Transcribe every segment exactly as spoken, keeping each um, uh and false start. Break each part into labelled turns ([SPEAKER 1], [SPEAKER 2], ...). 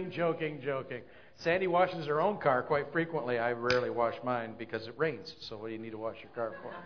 [SPEAKER 1] joking, joking, joking. Sandy washes her own car quite frequently. I rarely wash mine because it rains. So what do you need to wash your car for?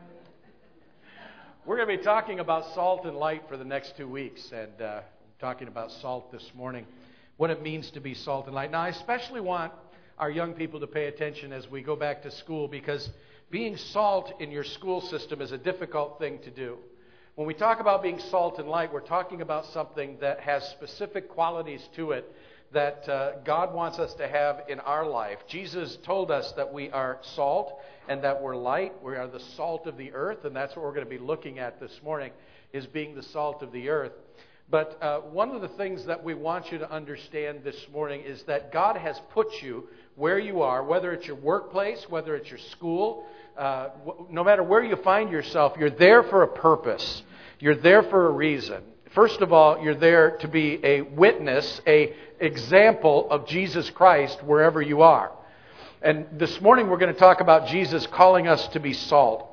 [SPEAKER 1] We're going to be talking about salt and light for the next two weeks. And uh, talking about salt this morning, what it means to be salt and light. Now, I especially want our young people to pay attention as we go back to school, because being salt in your school system is a difficult thing to do. When we talk about being salt and light, we're talking about something that has specific qualities to it that uh, God wants us to have in our life. Jesus told us that we are salt and that we're light. We are the salt of the earth, and that's what we're going to be looking at this morning, is being the salt of the earth. But uh, one of the things that we want you to understand this morning is that God has put you where you are, whether it's your workplace, whether it's your school, uh, no matter where you find yourself, you're there for a purpose. You're there for a reason. First of all, you're there to be a witness, a example of Jesus Christ wherever you are. And this morning we're going to talk about Jesus calling us to be salt.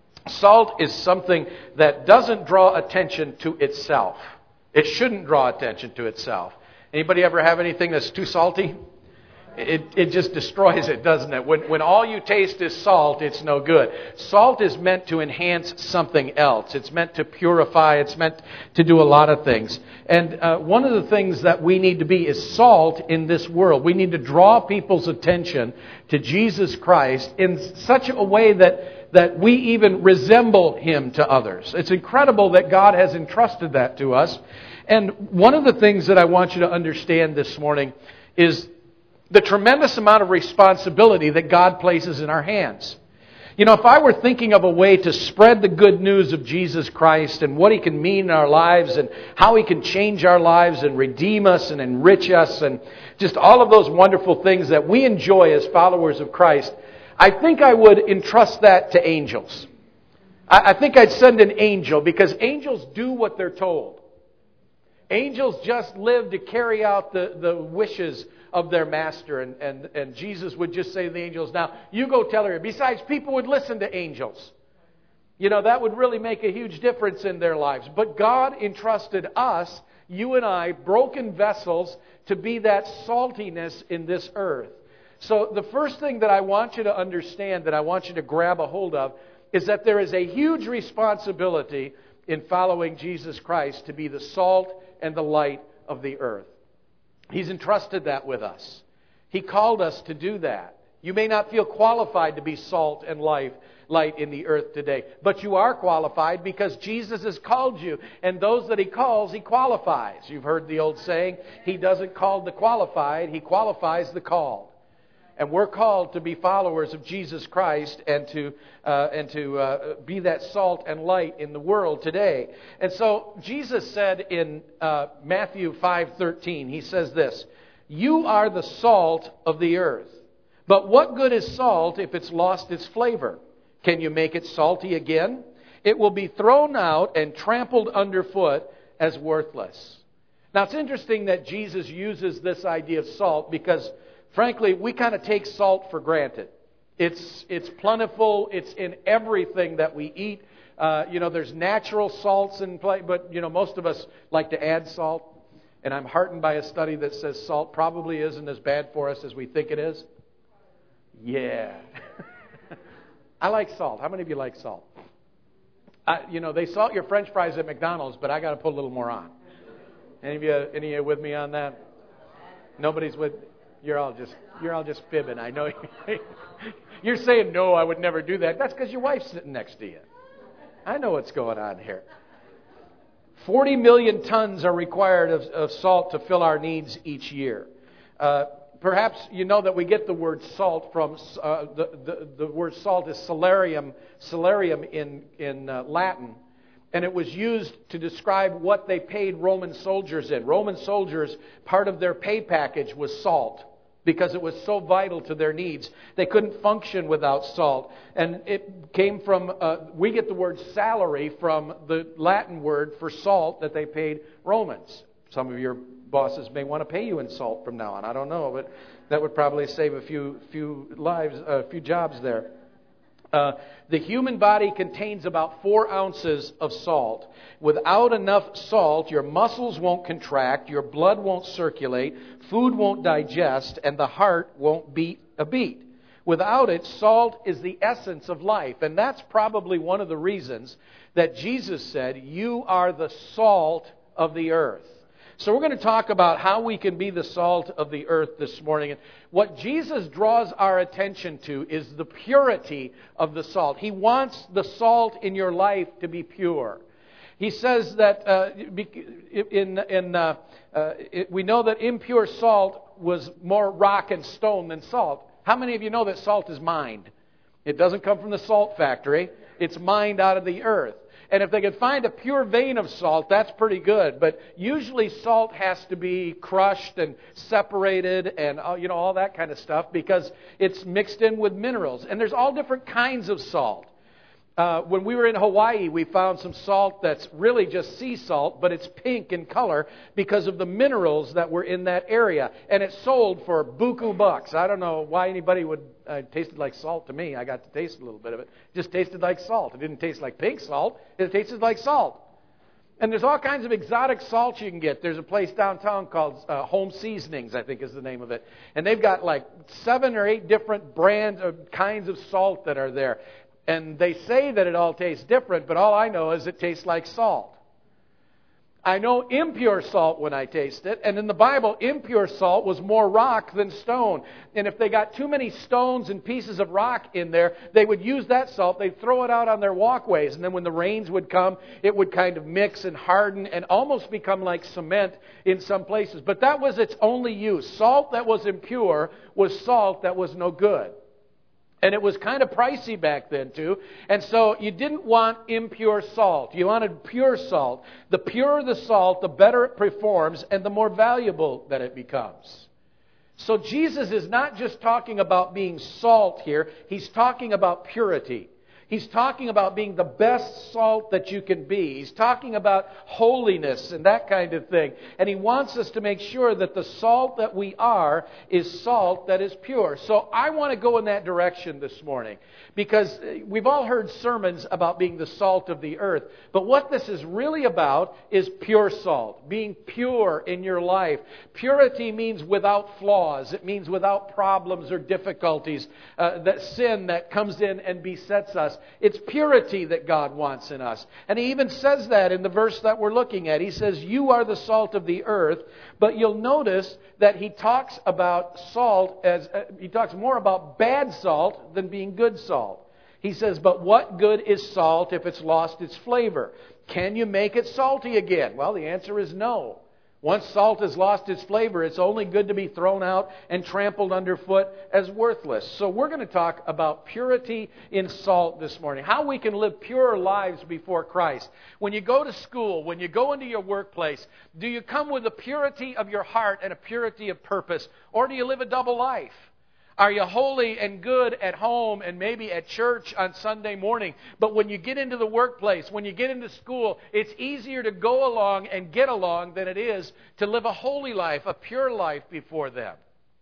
[SPEAKER 1] Salt is something that doesn't draw attention to itself. It shouldn't draw attention to itself. Anybody ever have anything that's too salty? It it just destroys it, doesn't it? When when all you taste is salt, it's no good. Salt is meant to enhance something else. It's meant to purify. It's meant to do a lot of things. And uh, one of the things that we need to be is salt in this world. We need to draw people's attention to Jesus Christ in such a way that that we even resemble Him to others. It's incredible that God has entrusted that to us. And one of the things that I want you to understand this morning is the tremendous amount of responsibility that God places in our hands. You know, if I were thinking of a way to spread the good news of Jesus Christ and what He can mean in our lives and how He can change our lives and redeem us and enrich us and just all of those wonderful things that we enjoy as followers of Christ, I think I would entrust that to angels. I think I'd send an angel, because angels do what they're told. Angels just live to carry out the, the wishes of their master. And, and, and Jesus would just say to the angels, now, you go tell her. Besides, people would listen to angels. You know, that would really make a huge difference in their lives. But God entrusted us, you and I, broken vessels, to be that saltiness in this earth. So the first thing that I want you to understand, that I want you to grab a hold of, is that there is a huge responsibility in following Jesus Christ to be the salt and the light of the earth. He's entrusted that with us. He called us to do that. You may not feel qualified to be salt and light, light in the earth today, but you are qualified because Jesus has called you, and those that He calls, He qualifies. You've heard the old saying, He doesn't call the qualified, He qualifies the called. And we're called to be followers of Jesus Christ and to uh, and to uh, be that salt and light in the world today. And so Jesus said in uh, Matthew five thirteen, He says this, "You are the salt of the earth. But what good is salt if it's lost its flavor? Can you make it salty again? It will be thrown out and trampled underfoot as worthless." Now it's interesting that Jesus uses this idea of salt because, frankly, we kind of take salt for granted. It's it's plentiful. It's in everything that we eat. Uh, you know, there's natural salts in play, but you know, most of us like to add salt. And I'm heartened by a study that says salt probably isn't as bad for us as we think it is. Yeah, I like salt. How many of you like salt? Uh, you know, they salt your French fries at McDonald's, but I got to put a little more on. Any of you, any of you with me on that? Nobody's with. You're all just you're all just fibbing. I know. You're saying, no, I would never do that. That's because your wife's sitting next to you. I know what's going on here. forty million tons are required of, of salt to fill our needs each year. Uh, perhaps you know that we get the word salt from, uh, the, the, the word salt is salarium, salarium in, in uh, Latin. And it was used to describe what they paid Roman soldiers in. Roman soldiers, part of their pay package was salt, because it was so vital to their needs. They couldn't function without salt. And it came from, uh, we get the word salary from the Latin word for salt that they paid Romans. Some of your bosses may want to pay you in salt from now on. I don't know, but that would probably save a few few lives, a few jobs there. Uh, the human body contains about four ounces of salt. Without enough salt, your muscles won't contract, your blood won't circulate, food won't digest, and the heart won't beat a beat. Without it, salt is the essence of life. And that's probably one of the reasons that Jesus said, "You are the salt of the earth." So we're going to talk about how we can be the salt of the earth this morning. And what Jesus draws our attention to is the purity of the salt. He wants the salt in your life to be pure. He says that uh, in, in, uh, uh, it, we know that impure salt was more rock and stone than salt. How many of you know that salt is mined? It doesn't come from the salt factory. It's mined out of the earth. And if they could find a pure vein of salt, that's pretty good. But usually salt has to be crushed and separated and you know all that kind of stuff because it's mixed in with minerals. And there's all different kinds of salt. Uh, when we were in Hawaii, we found some salt that's really just sea salt, but it's pink in color because of the minerals that were in that area. And it sold for buku bucks. I don't know why anybody would uh, taste it like salt to me. I got to taste a little bit of it. It just tasted like salt. It didn't taste like pink salt. It tasted like salt. And there's all kinds of exotic salts you can get. There's a place downtown called uh, Home Seasonings, I think is the name of it. And they've got like seven or eight different brands or kinds of salt that are there. And they say that it all tastes different, but all I know is it tastes like salt. I know impure salt when I taste it, and in the Bible, impure salt was more rock than stone. And if they got too many stones and pieces of rock in there, they would use that salt, they'd throw it out on their walkways, and then when the rains would come, it would kind of mix and harden and almost become like cement in some places. But that was its only use. Salt that was impure was salt that was no good. And it was kind of pricey back then, too. And so you didn't want impure salt. You wanted pure salt. The purer the salt, the better it performs and the more valuable that it becomes. So Jesus is not just talking about being salt here. He's talking about purity. He's talking about being the best salt that you can be. He's talking about holiness and that kind of thing. And He wants us to make sure that the salt that we are is salt that is pure. So I want to go in that direction this morning because we've all heard sermons about being the salt of the earth. But what this is really about is pure salt, being pure in your life. Purity means without flaws. It means without problems or difficulties. Uh, that sin that comes in and besets us. It's purity that God wants in us. And He even says that in the verse that we're looking at. He says, "You are the salt of the earth." But you'll notice that He talks about salt as, uh, He talks more about bad salt than being good salt. He says, "But what good is salt if it's lost its flavor? Can you make it salty again?" Well, the answer is no. Once salt has lost its flavor, it's only good to be thrown out and trampled underfoot as worthless. So we're going to talk about purity in salt this morning. How we can live pure lives before Christ. When you go to school, when you go into your workplace, do you come with a purity of your heart and a purity of purpose? Or do you live a double life? Are you holy and good at home and maybe at church on Sunday morning? But when you get into the workplace, when you get into school, it's easier to go along and get along than it is to live a holy life, a pure life before them.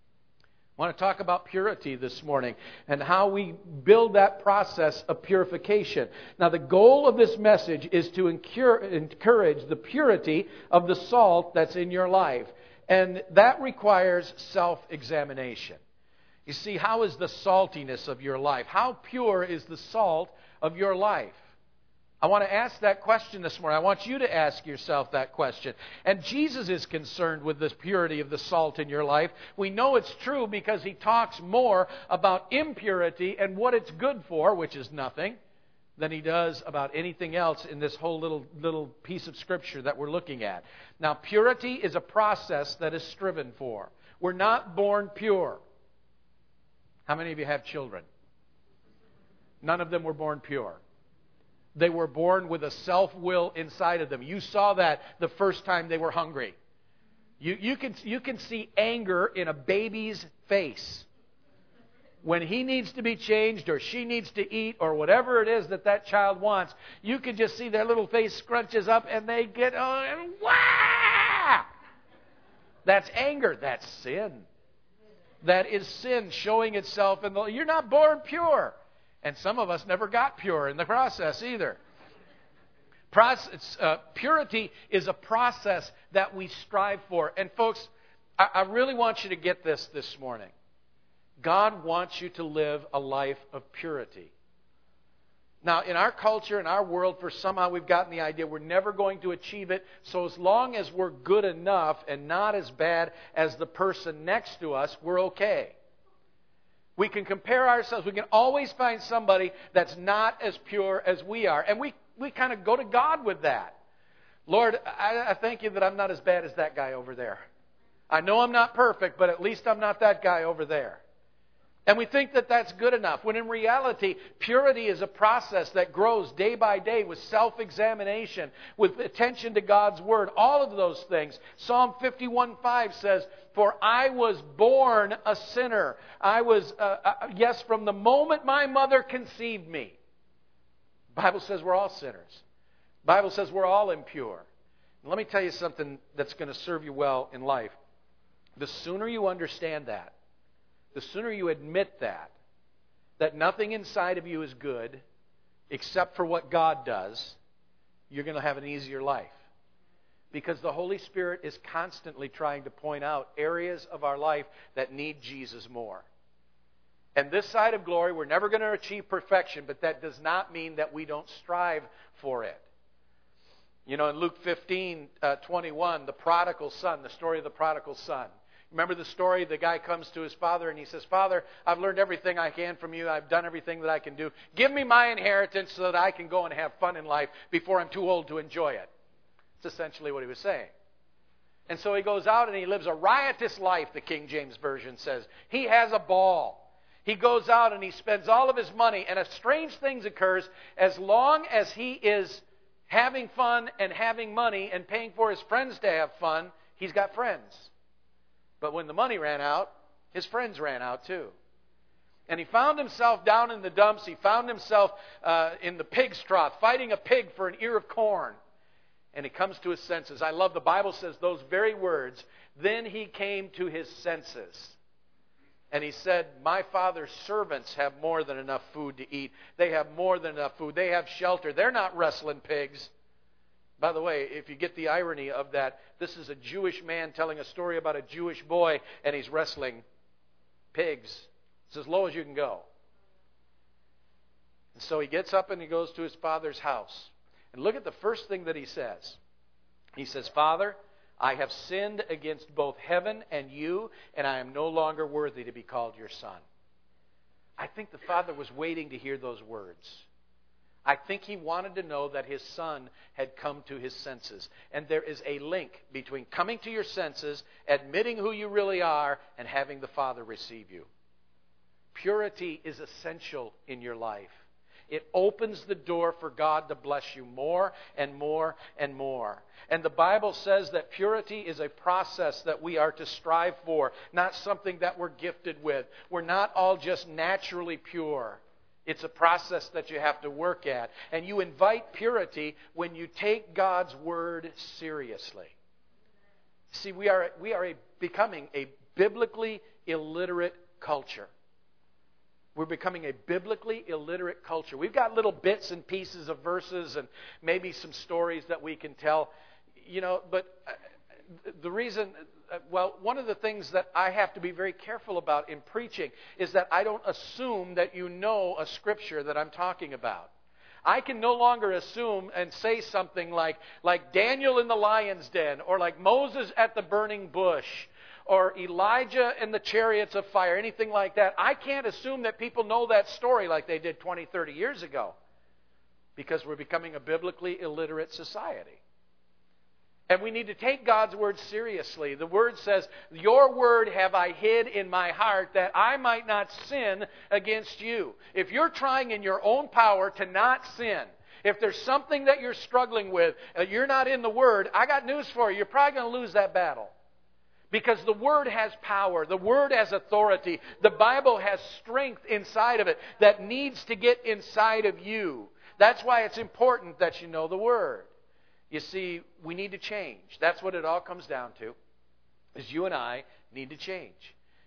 [SPEAKER 1] I want to talk about purity this morning and how we build that process of purification. Now, the goal of this message is to encourage the purity of the salt that's in your life. And that requires self-examination. You see, how is the saltiness of your life? How pure is the salt of your life? I want to ask that question this morning. I want you to ask yourself that question. And Jesus is concerned with this purity of the salt in your life. We know it's true because He talks more about impurity and what it's good for, which is nothing, than He does about anything else in this whole little, little piece of Scripture that we're looking at. Now, purity is a process that is striven for. We're not born pure. How many of you have children? None of them were born pure. They were born with a self-will inside of them. You saw that the first time they were hungry. You, you can, you can see anger in a baby's face. When he needs to be changed or she needs to eat or whatever it is that that child wants, you can just see their little face scrunches up and they get, oh, and wah! That's anger. That's sin. That is sin showing itself in the... You're not born pure. And some of us never got pure in the process either. Process, uh, purity is a process that we strive for. And folks, I, I really want you to get this this morning. God wants you to live a life of purity. Now, in our culture, in our world, for somehow we've gotten the idea we're never going to achieve it. So as long as we're good enough and not as bad as the person next to us, we're okay. We can compare ourselves. We can always find somebody that's not as pure as we are. And we, we kind of go to God with that. Lord, I, I thank you that I'm not as bad as that guy over there. I know I'm not perfect, but at least I'm not that guy over there. And we think that that's good enough, when in reality, purity is a process that grows day by day with self-examination, with attention to God's Word, all of those things. Psalm fifty-one five says, "For I was born a sinner. I was, uh, uh, yes, from the moment my mother conceived me." The Bible says we're all sinners. The Bible says we're all impure. And let me tell you something that's going to serve you well in life. The sooner you understand that, the sooner you admit that, that nothing inside of you is good except for what God does, you're going to have an easier life. Because the Holy Spirit is constantly trying to point out areas of our life that need Jesus more. And this side of glory, we're never going to achieve perfection, but that does not mean that we don't strive for it. You know, in Luke fifteen twenty-one, the prodigal son, the story of the prodigal son. Remember the story? The guy comes to his father and he says, "Father, I've learned everything I can from you. I've done everything that I can do. Give me my inheritance so that I can go and have fun in life before I'm too old to enjoy it." That's essentially what he was saying. And so he goes out and he lives a riotous life, the King James Version says. He has a ball. He goes out and he spends all of his money, and a strange thing occurs. As long as he is having fun and having money and paying for his friends to have fun, he's got friends. But when the money ran out, his friends ran out too. And he found himself down in the dumps. He found himself uh, in the pig's trough, fighting a pig for an ear of corn. And he comes to his senses. I love the Bible says those very words. Then he came to his senses. And he said, "My father's servants have more than enough food to eat. They have more than enough food. They have shelter. They're not wrestling pigs." By the way, if you get the irony of that, this is a Jewish man telling a story about a Jewish boy, and he's wrestling pigs. It's as low as you can go. And so he gets up and he goes to his father's house. And look at the first thing that he says. He says, "Father, I have sinned against both heaven and you, and I am no longer worthy to be called your son." I think the father was waiting to hear those words. I think he wanted to know that his son had come to his senses. And there is a link between coming to your senses, admitting who you really are, and having the Father receive you. Purity is essential in your life. It opens the door for God to bless you more and more and more. And the Bible says that purity is a process that we are to strive for, not something that we're gifted with. We're not all just naturally pure. It's a process that you have to work at. And you invite purity when you take God's Word seriously. See, we are, we are a, becoming a biblically illiterate culture. We're becoming a biblically illiterate culture. We've got little bits and pieces of verses and maybe some stories that we can tell. You know, but the reason... Well, one of the things that I have to be very careful about in preaching is that I don't assume that you know a scripture that I'm talking about. I can no longer assume and say something like, like Daniel in the lion's den, or like Moses at the burning bush, or Elijah in the chariots of fire, anything like that. I can't assume that people know that story like they did twenty, thirty years ago, because we're becoming a biblically illiterate society. And we need to take God's Word seriously. The Word says, "Your Word have I hid in my heart that I might not sin against you." If you're trying in your own power to not sin, if there's something that you're struggling with, uh, you're not in the Word, I got news for you. You're probably going to lose that battle. Because the Word has power. The Word has authority. The Bible has strength inside of it that needs to get inside of you. That's why it's important that you know the Word. You see, we need to change. That's what it all comes down to, is you and I need to change.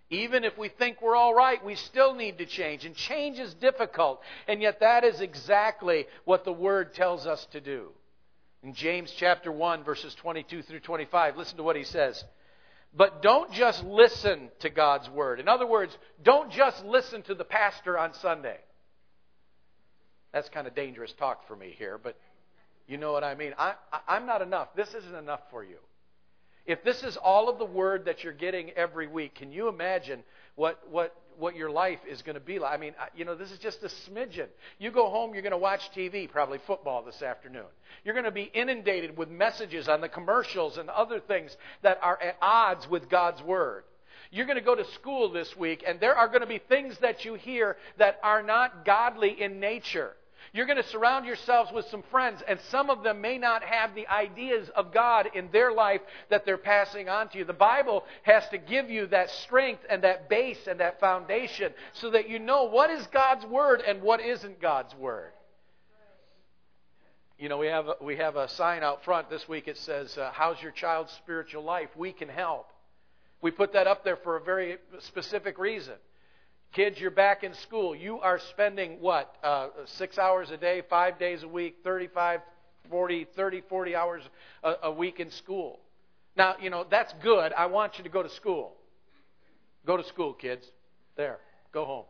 [SPEAKER 1] Even if we think we're all right, we still need to change. And change is difficult. And yet that is exactly what the Word tells us to do. In James chapter one, verses twenty-two through twenty-five, listen to what he says. But don't just listen to God's Word. In other words, don't just listen to the pastor on Sunday. That's kind of dangerous talk for me here, but you know what I mean. I, I, I'm not enough. This isn't enough for you. If this is all of the Word that you're getting every week, can you imagine what what what your life is going to be like? I mean, you know, this is just a smidgen. You go home, you're going to watch T V, probably football this afternoon. You're going to be inundated with messages on the commercials and other things that are at odds with God's Word. You're going to go to school this week, and there are going to be things that you hear that are not godly in nature. You're going to surround yourselves with some friends, and some of them may not have the ideas of God in their life that they're passing on to you. The Bible has to give you that strength and that base and that foundation so that you know what is God's Word and what isn't God's Word. You know, we have a, we have a sign out front this week. It says, uh, how's your child's spiritual life? We can help. We put that up there for a very specific reason. Kids, you're back in school. You are spending, what, uh, six hours a day, five days a week, thirty-five, forty, thirty, forty hours a, a week in school. Now, you know, that's good. I want you to go to school. Go to school, kids. There. Go home.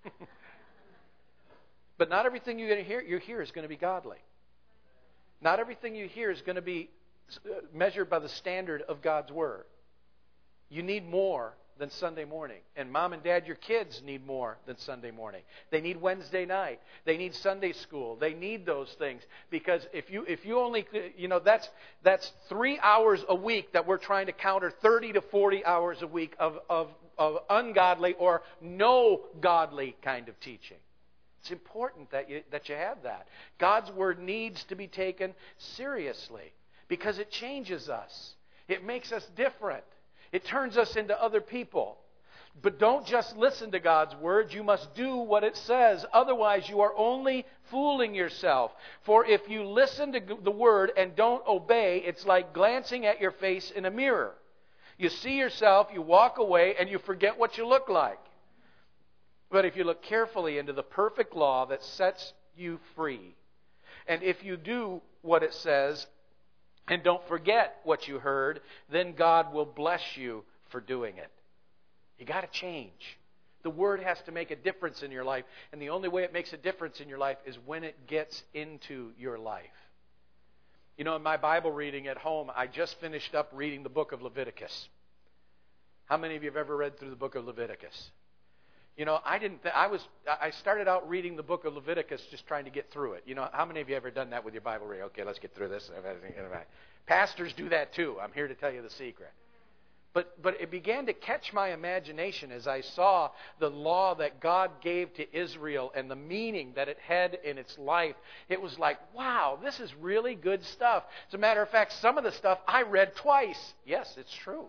[SPEAKER 1] But not everything you're going to hear, you hear is going to be godly. Not everything you hear is going to be measured by the standard of God's Word. You need more than Sunday morning. And mom and dad, your kids need more than Sunday morning. They need Wednesday night. They need Sunday school. They need those things. Because if you if you only, you know, that's that's three hours a week that we're trying to counter thirty to forty hours a week of, of, of ungodly or no godly kind of teaching. It's important that you that you have that. God's Word needs to be taken seriously because it changes us. It makes us different. It turns us into other people. But don't just listen to God's Word. You must do what it says. Otherwise, you are only fooling yourself. For if you listen to the Word and don't obey, it's like glancing at your face in a mirror. You see yourself, you walk away, and you forget what you look like. But if you look carefully into the perfect law that sets you free, and if you do what it says, and don't forget what you heard, then God will bless you for doing it. You got to change. The Word has to make a difference in your life. And the only way it makes a difference in your life is when it gets into your life. You know, in my Bible reading at home, I just finished up reading the book of Leviticus. How many of you have ever read through the book of Leviticus? You know, I didn't. Th- I was. I started out reading the book of Leviticus just trying to get through it. You know, how many of you have ever done that with your Bible reading? Okay, let's get through this. Pastors do that too. I'm here to tell you the secret. But but it began to catch my imagination as I saw the law that God gave to Israel and the meaning that it had in its life. It was like, wow, this is really good stuff. As a matter of fact, some of the stuff I read twice. Yes, it's true.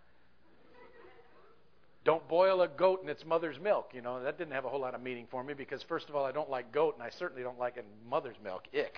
[SPEAKER 1] Don't boil a goat in its mother's milk. You know, that didn't have a whole lot of meaning for me because, first of all, I don't like goat, and I certainly don't like it in mother's milk. Ick.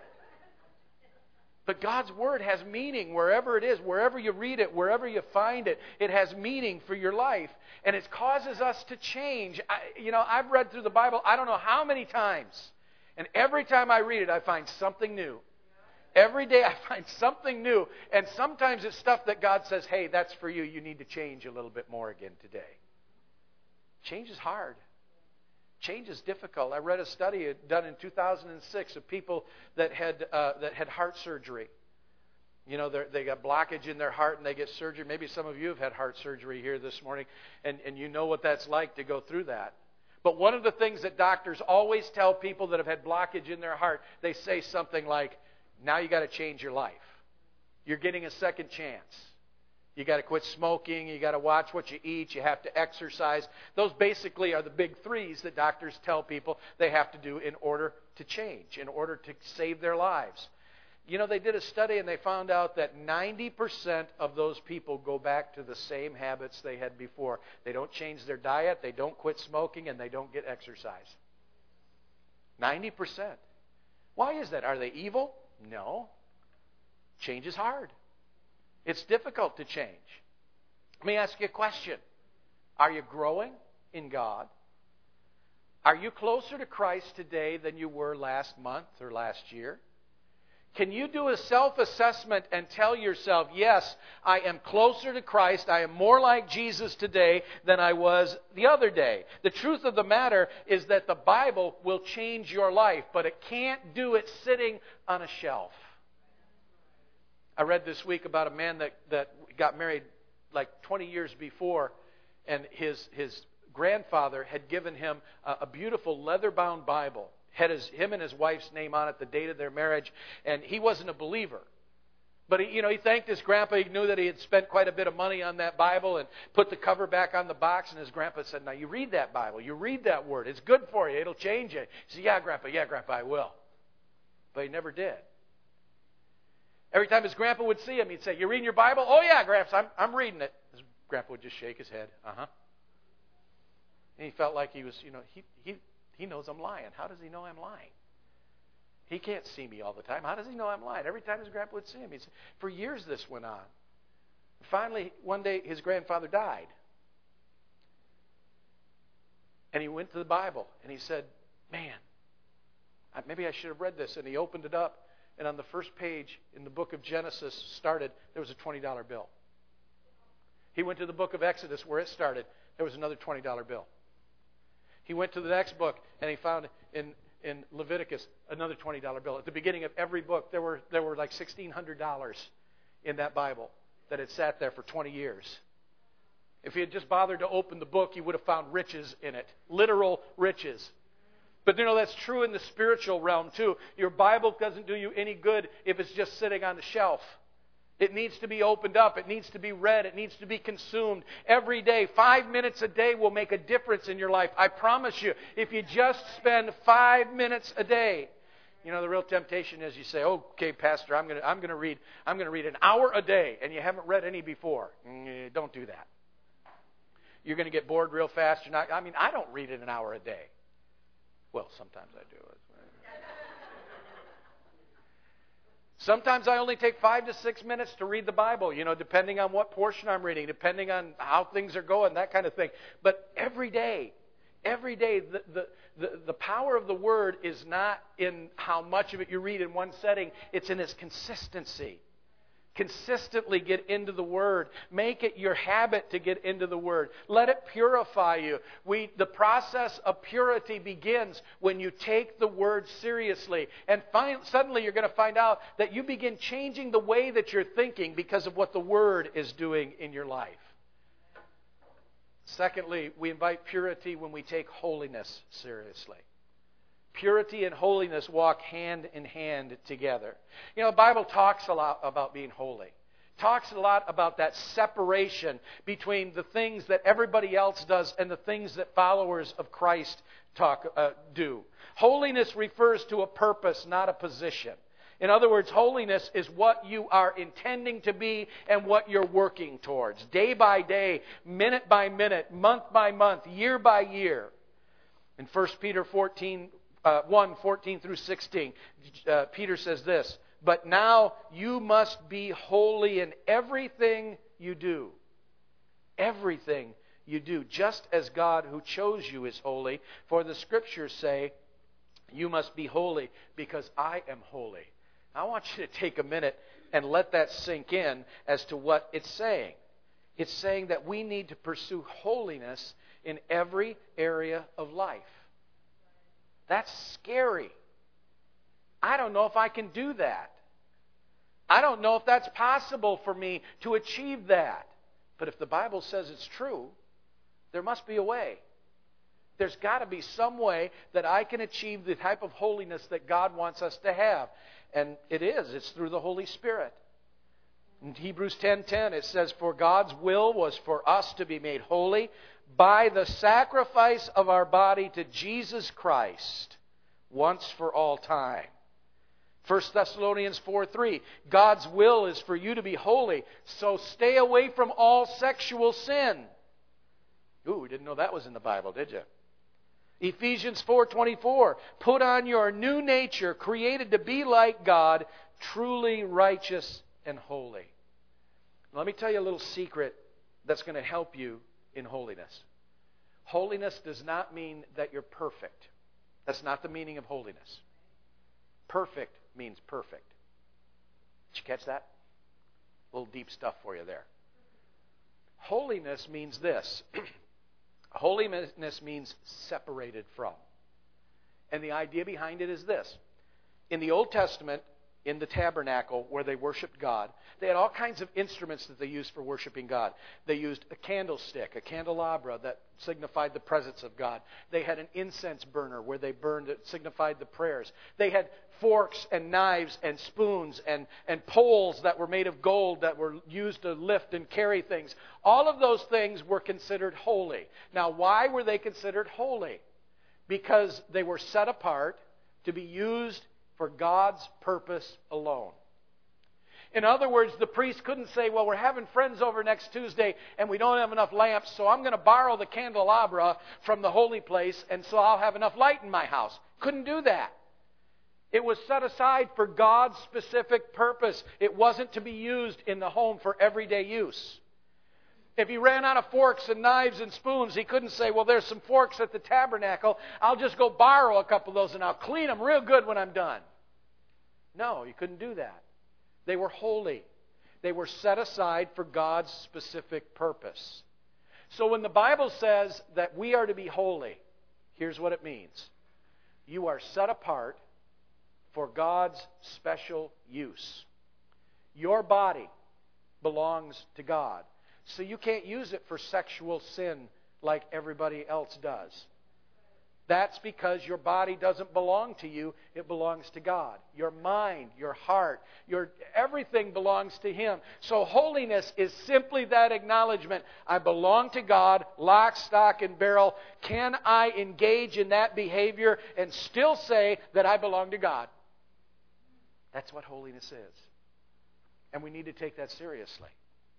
[SPEAKER 1] But God's Word has meaning wherever it is, wherever you read it, wherever you find it. It has meaning for your life, and it causes us to change. I, you know, I've read through the Bible I don't know how many times, and every time I read it, I find something new. Every day I find something new. And sometimes it's stuff that God says, hey, that's for you. You need to change a little bit more again today. Change is hard. Change is difficult. I read a study done in two thousand six of people that had uh, that had heart surgery. You know, they got blockage in their heart and they get surgery. Maybe some of you have had heart surgery here this morning, and, and you know what that's like to go through that. But one of the things that doctors always tell people that have had blockage in their heart, they say something like, now you got to change your life. You're getting a second chance. You got to quit smoking. You got to watch what you eat. You have to exercise. Those basically are the big threes that doctors tell people they have to do in order to change, in order to save their lives. You know, they did a study and they found out that ninety percent of those people go back to the same habits they had before. They don't change their diet, they don't quit smoking, and they don't get exercise. ninety percent. Why is that? Are they evil? No. Change is hard. It's difficult to change. Let me ask you a question. Are you growing in God? Are you closer to Christ today than you were last month or last year? Can you do a self-assessment and tell yourself, yes, I am closer to Christ, I am more like Jesus today than I was the other day? The truth of the matter is that the Bible will change your life, but it can't do it sitting on a shelf. I read this week about a man that, that got married like twenty years before, and his his grandfather had given him a, a beautiful leather-bound Bible. Had his, him and his wife's name on it, the date of their marriage, and he wasn't a believer. But he, you know, he thanked his grandpa. He knew that he had spent quite a bit of money on that Bible and put the cover back on the box. And his grandpa said, "Now you read that Bible. You read that word. It's good for you. It'll change you." He said, "Yeah, Grandpa. Yeah, Grandpa. I will." But he never did. Every time his grandpa would see him, he'd say, "You reading your Bible?" "Oh yeah, Gramps. I'm I'm reading it." His grandpa would just shake his head. Uh huh. And he felt like he was, you know, he he. He knows I'm lying. How does he know I'm lying? He can't see me all the time. How does he know I'm lying? Every time his grandpa would see him, he'd say, for years this went on. Finally, one day, his grandfather died. And he went to the Bible, and he said, man, maybe I should have read this. And he opened it up, and on the first page in the book of Genesis started, there was a twenty dollar bill. He went to the book of Exodus, where it started. There was another twenty dollar bill. He went to the next book, and he found in, in Leviticus another twenty dollar bill. At the beginning of every book, there were there were like sixteen hundred dollars in that Bible that had sat there for twenty years. If he had just bothered to open the book, he would have found riches in it, literal riches. But you know, that's true in the spiritual realm too. Your Bible doesn't do you any good if it's just sitting on the shelf. It needs to be opened up. It needs to be read. It needs to be consumed every day. Five minutes a day will make a difference in your life. I promise you, if you just spend five minutes a day. You know, the real temptation is you say, okay, Pastor, I'm going to I'm going to read I'm going to read an hour a day, and you haven't read any before. Mm, don't do that. You're going to get bored real fast. You're not. I mean, I don't read it an hour a day. Well, sometimes I do. Sometimes I only take five to six minutes to read the Bible, you know, depending on what portion I'm reading, depending on how things are going, that kind of thing. But every day, every day, the, the, the, the power of the Word is not in how much of it you read in one setting. It's in its consistency. Consistently get into the Word. Make it your habit to get into the Word. Let it purify you. We, the process of purity begins when you take the Word seriously. And find, suddenly you're going to find out that you begin changing the way that you're thinking because of what the Word is doing in your life. Secondly, we invite purity when we take holiness seriously. Purity and holiness walk hand in hand together. You know, the Bible talks a lot about being holy. Talks a lot about that separation between the things that everybody else does and the things that followers of Christ talk uh, do. Holiness refers to a purpose, not a position. In other words, holiness is what you are intending to be and what you're working towards. Day by day, minute by minute, month by month, year by year. In First Peter fourteen, Uh, one, fourteen through sixteen, uh, Peter says this, but now you must be holy in everything you do. Everything you do, just as God who chose you is holy. For the Scriptures say, you must be holy because I am holy. I want you to take a minute and let that sink in as to what it's saying. It's saying that we need to pursue holiness in every area of life. That's scary. I don't know if I can do that. I don't know if that's possible for me to achieve that. But if the Bible says it's true, there must be a way. There's got to be some way that I can achieve the type of holiness that God wants us to have. And it is. It's through the Holy Spirit. In Hebrews ten ten, it says, for God's will was for us to be made holy by the sacrifice of our body to Jesus Christ once for all time. First Thessalonians four three, God's will is for you to be holy, so stay away from all sexual sin. Ooh, we didn't know that was in the Bible, did you? Ephesians four twenty-four, put on your new nature, created to be like God, truly righteous and holy. Let me tell you a little secret that's going to help you in holiness. Holiness does not mean that you're perfect. That's not the meaning of holiness. Perfect means perfect. Did you catch that? A little deep stuff for you there. Holiness means this. Holiness means separated from. And the idea behind it is this. In the Old Testament, in the tabernacle where they worshiped God, they had all kinds of instruments that they used for worshiping God. They used a candlestick, a candelabra that signified the presence of God. They had an incense burner where they burned it, signified the prayers. They had forks and knives and spoons and, and poles that were made of gold that were used to lift and carry things. All of those things were considered holy. Now, why were they considered holy? Because they were set apart to be used for God's purpose alone. In other words, the priest couldn't say, well, we're having friends over next Tuesday and we don't have enough lamps, so I'm going to borrow the candelabra from the holy place and so I'll have enough light in my house. Couldn't do that. It was set aside for God's specific purpose. It wasn't to be used in the home for everyday use. If he ran out of forks and knives and spoons, he couldn't say, well, there's some forks at the tabernacle. I'll just go borrow a couple of those and I'll clean them real good when I'm done. No, you couldn't do that. They were holy. They were set aside for God's specific purpose. So when the Bible says that we are to be holy, here's what it means. You are set apart for God's special use. Your body belongs to God. So you can't use it for sexual sin like everybody else does. That's because your body doesn't belong to you. It belongs to God. Your mind, your heart, your everything belongs to Him. So holiness is simply that acknowledgement. I belong to God, lock, stock, and barrel. Can I engage in that behavior and still say that I belong to God? That's what holiness is. And we need to take that seriously.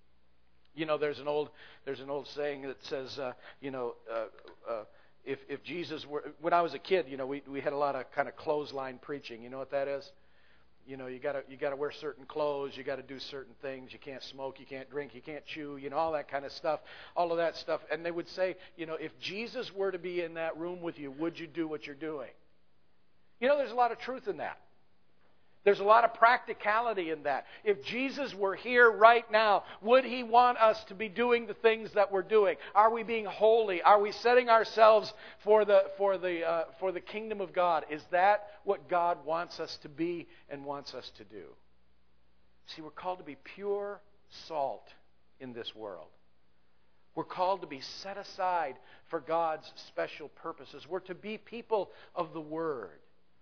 [SPEAKER 1] You know, there's an old there's an old saying that says, uh, you know, uh, uh, if if Jesus were, when I was a kid, you know, we we had a lot of kind of clothesline preaching. You know what that is? You know, you gotta you gotta wear certain clothes, you gotta do certain things. You can't smoke, you can't drink, you can't chew. You know, all that kind of stuff, all of that stuff. And they would say, you know, if Jesus were to be in that room with you, would you do what you're doing? You know, there's a lot of truth in that. There's a lot of practicality in that. If Jesus were here right now, would He want us to be doing the things that we're doing? Are we being holy? Are we setting ourselves for the for the uh, for the kingdom of God? Is that what God wants us to be and wants us to do? See, we're called to be pure salt in this world. We're called to be set aside for God's special purposes. We're to be people of the Word.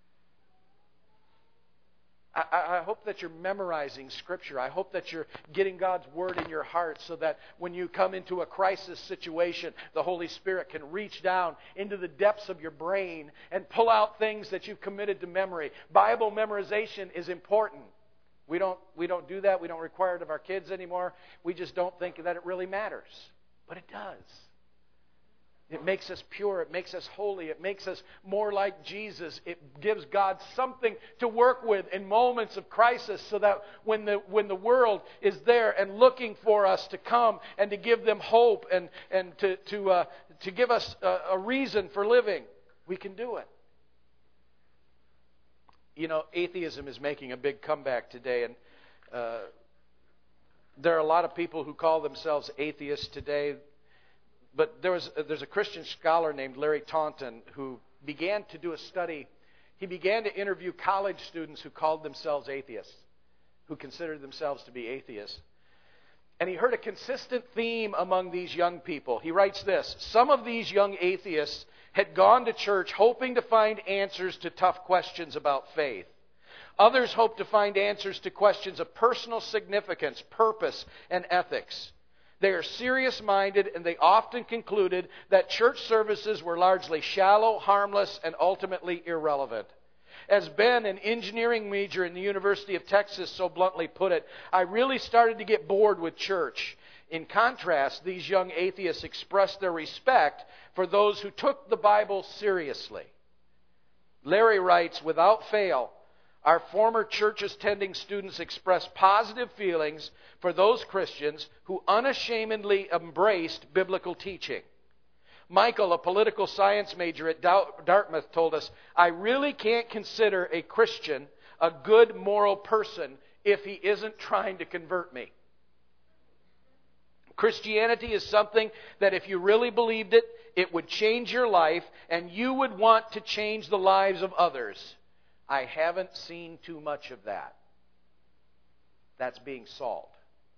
[SPEAKER 1] I hope that you're memorizing Scripture. I hope that you're getting God's Word in your heart so that when you come into a crisis situation, the Holy Spirit can reach down into the depths of your brain and pull out things that you've committed to memory. Bible memorization is important. We don't, we don't do that. We don't require it of our kids anymore. We just don't think that it really matters. But it does. It makes us pure. It makes us holy. It makes us more like Jesus. It gives God something to work with in moments of crisis so that when the when the world is there and looking for us to come and to give them hope and, and to, to, uh, to give us a, a reason for living, we can do it. You know, atheism is making a big comeback today, and uh, there are a lot of people who call themselves atheists today. But there was, there's a Christian scholar named Larry Taunton who began to do a study. He began to interview college students who called themselves atheists, who considered themselves to be atheists. And he heard a consistent theme among these young people. He writes this: some of these young atheists had gone to church hoping to find answers to tough questions about faith. Others hoped to find answers to questions of personal significance, purpose, and ethics. They are serious-minded, and they often concluded that church services were largely shallow, harmless, and ultimately irrelevant. As Ben, an engineering major in the University of Texas, so bluntly put it, I really started to get bored with church. In contrast, these young atheists expressed their respect for those who took the Bible seriously. Larry writes, without fail, Our former churches tending students expressed positive feelings for those Christians who unashamedly embraced biblical teaching. Michael, a political science major at Dartmouth, told us, "I really can't consider a Christian a good moral person if he isn't trying to convert me." Christianity is something that if you really believed it, it would change your life and you would want to change the lives of others. I haven't seen too much of that. That's being salt.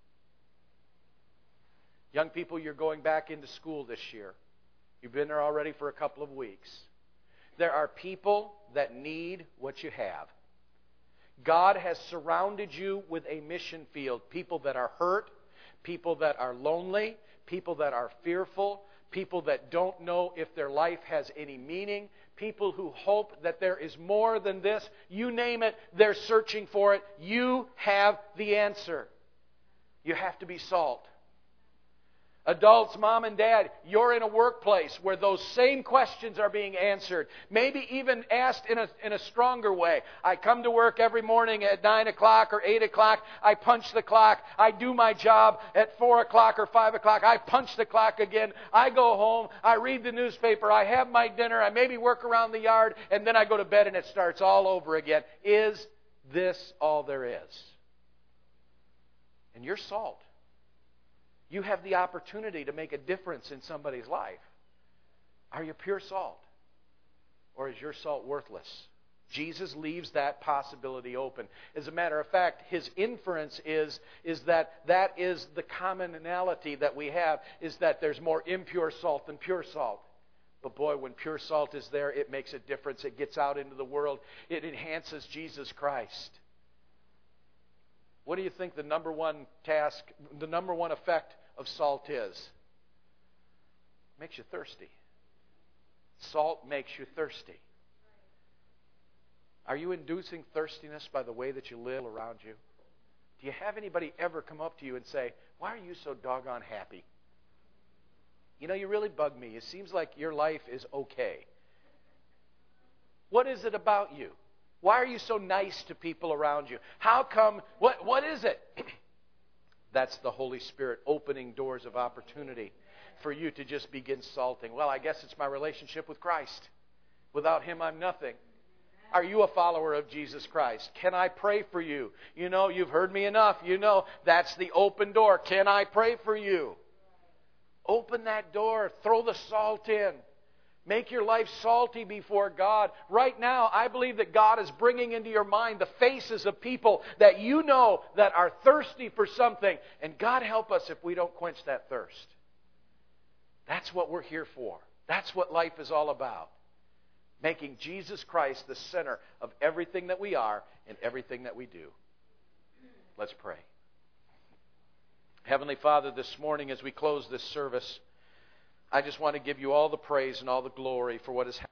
[SPEAKER 1] Young people, you're going back into school this year. You've been there already for a couple of weeks. There are people that need what you have. God has surrounded you with a mission field. People that are hurt, people that are lonely, people that are fearful, people that don't know if their life has any meaning, people who hope that there is more than this. You name it, they're searching for it. You have the answer. You have to be salt. Adults, mom and dad, you're in a workplace where those same questions are being answered. Maybe even asked in a, in a stronger way. I come to work every morning at nine o'clock or eight o'clock. I punch the clock. I do my job at four o'clock or five o'clock. I punch the clock again. I go home. I read the newspaper. I have my dinner. I maybe work around the yard. And then I go to bed and it starts all over again. Is this all there is? And you're salt. You have the opportunity to make a difference in somebody's life. Are you pure salt? Or is your salt worthless? Jesus leaves that possibility open. As a matter of fact, his inference is, is that that is the commonality that we have, is that there's more impure salt than pure salt. But boy, when pure salt is there, it makes a difference. It gets out into the world. It enhances Jesus Christ. What do you think the number one task, the number one effect of salt is? It makes you thirsty. Salt makes you thirsty. Are you inducing thirstiness by the way that you live around you? Do you have anybody ever come up to you and say, "Why are you so doggone happy? You know, you really bug me. It seems like your life is okay. What is it about you? Why are you so nice to people around you? How come? What What is it?" That's the Holy Spirit opening doors of opportunity for you to just begin salting. Well, I guess it's my relationship with Christ. Without Him, I'm nothing. Are you a follower of Jesus Christ? Can I pray for you? You know, you've heard me enough. You know, that's the open door. Can I pray for you? Open that door. Throw the salt in. Make your life salty before God. Right now, I believe that God is bringing into your mind the faces of people that you know that are thirsty for something. And God help us if we don't quench that thirst. That's what we're here for. That's what life is all about. Making Jesus Christ the center of everything that we are and everything that we do. Let's pray. Heavenly Father, this morning as we close this service, I just want to give you all the praise and all the glory for what has happened.